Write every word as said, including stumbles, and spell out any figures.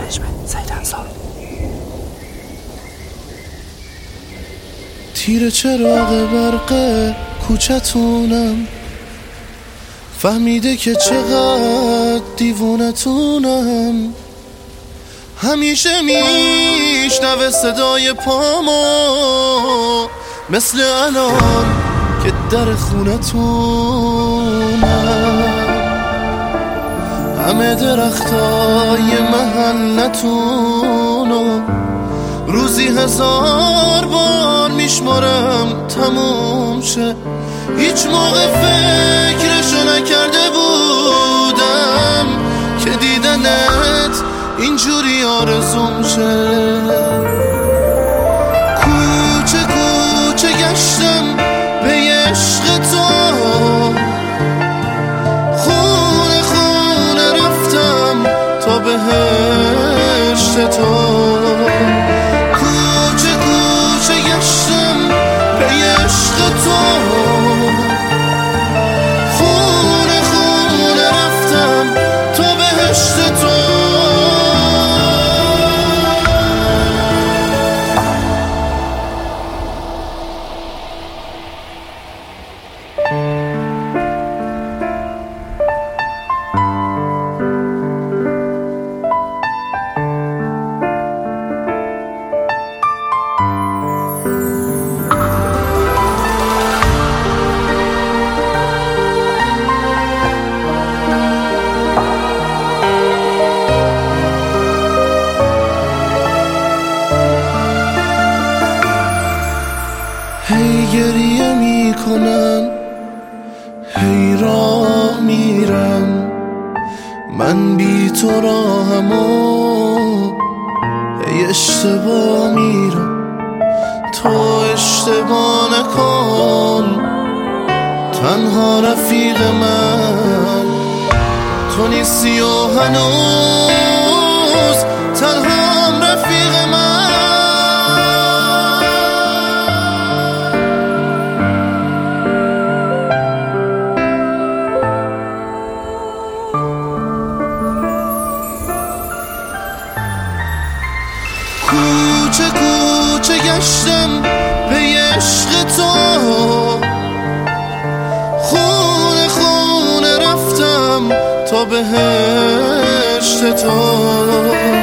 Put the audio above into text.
منیجمنت سعید انصار. تیر چراغ برق کوچتونم، فهمیده که چقدر دیوونتونم. همیشه میشنوه صدای پامو، مثل الان که در خونتونم. همه درختای محلتونو روزی هزار بار میشمارم تموم شه. هیچ موقع فکرشو نکرده بودم که دیدنت اینجوری آرزوم شه. کوچه کوچه گشتم به عشق تو، خونه خونه رفتم تا بهشت تو. کوچه کوچه گشتم به عشق تو، خونه خونه رفتم تا بهشت تو. هی گریه میکنم، هی راه میرم، من بی تو راهمو هی اشتباه میرم. تو اشتباه نکن، تنها رفیق من تو نیستی و هنوز تنها رفیق من. کوچه کوچه گشتم به عشق تو، خونه خونه رفتم تا بهشت تو.